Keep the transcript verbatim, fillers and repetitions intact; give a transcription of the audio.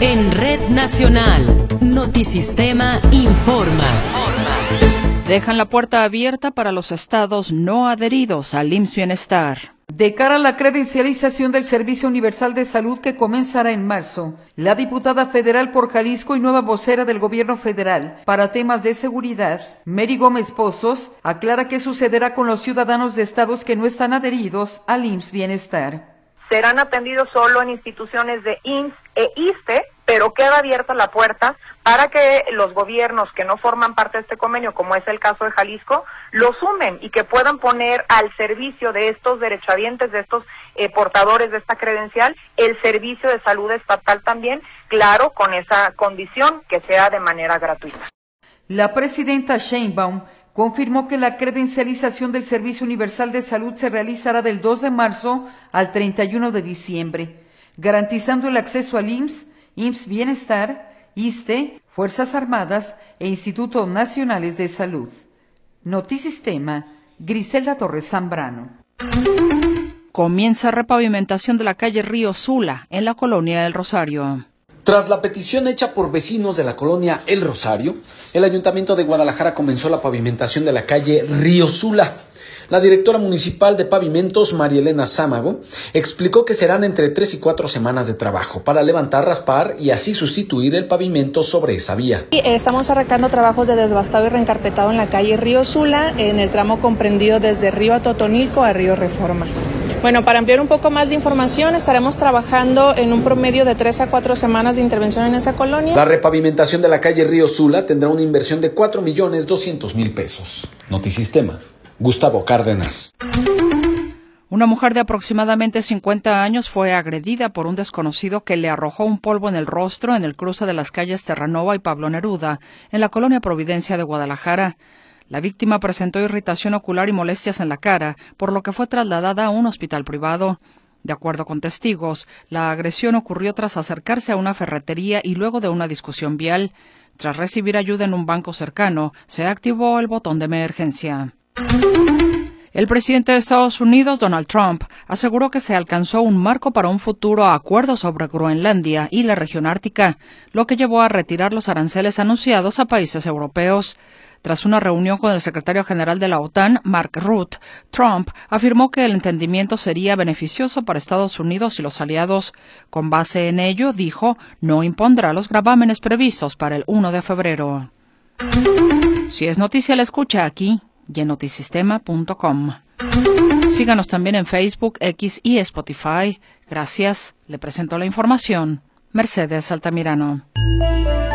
En Red Nacional, Notisistema informa. Dejan la puerta abierta para los estados no adheridos al I M S S Bienestar. De cara a la credencialización del Servicio Universal de Salud que comenzará en marzo, la diputada federal por Jalisco y nueva vocera del gobierno federal para temas de seguridad, Mary Gómez Pozos, aclara qué sucederá con los ciudadanos de estados que no están adheridos al I M S S Bienestar. Serán atendidos solo en instituciones de I M S S e I S S S T E, pero queda abierta la puerta para que los gobiernos que no forman parte de este convenio, como es el caso de Jalisco, lo sumen y que puedan poner al servicio de estos derechohabientes, de estos eh, portadores de esta credencial, el servicio de salud estatal también, claro, con esa condición que sea de manera gratuita. La presidenta Sheinbaum confirmó que la credencialización del Servicio Universal de Salud se realizará del dos de marzo al treinta y uno de diciembre, garantizando el acceso al I M S S, I M S S Bienestar, I S S S T E, Fuerzas Armadas e Institutos Nacionales de Salud. Notisistema, Griselda Torres Zambrano. Comienza repavimentación de la calle Río Sula, en la colonia del Rosario. Tras la petición hecha por vecinos de la colonia El Rosario, el Ayuntamiento de Guadalajara comenzó la pavimentación de la calle Río Sula. La directora municipal de pavimentos, María Elena Sámago, explicó que serán entre tres y cuatro semanas de trabajo para levantar, raspar y así sustituir el pavimento sobre esa vía. Estamos arrancando trabajos de desbastado y reencarpetado en la calle Río Sula, en el tramo comprendido desde Río Totonilco a Río Reforma. Bueno, para ampliar un poco más de información, estaremos trabajando en un promedio de tres a cuatro semanas de intervención en esa colonia. La repavimentación de la calle Río Sula tendrá una inversión de cuatro millones doscientos mil pesos. Notisistema, Gustavo Cárdenas. Una mujer de aproximadamente cincuenta años fue agredida por un desconocido que le arrojó un polvo en el rostro en el cruce de las calles Terranova y Pablo Neruda, en la colonia Providencia de Guadalajara. La víctima presentó irritación ocular y molestias en la cara, por lo que fue trasladada a un hospital privado. De acuerdo con testigos, la agresión ocurrió tras acercarse a una ferretería y luego de una discusión vial. Tras recibir ayuda en un banco cercano, se activó el botón de emergencia. El presidente de Estados Unidos, Donald Trump, aseguró que se alcanzó un marco para un futuro acuerdo sobre Groenlandia y la región ártica, lo que llevó a retirar los aranceles anunciados a países europeos. Tras una reunión con el secretario general de la OTAN, Mark Rutte, Trump afirmó que el entendimiento sería beneficioso para Estados Unidos y los aliados. Con base en ello, dijo, no impondrá los gravámenes previstos para el primero de febrero. Si es noticia, la escucha aquí y en notisistema punto com. Síganos también en Facebook, X y Spotify. Gracias. Le presento la información. Mercedes Altamirano.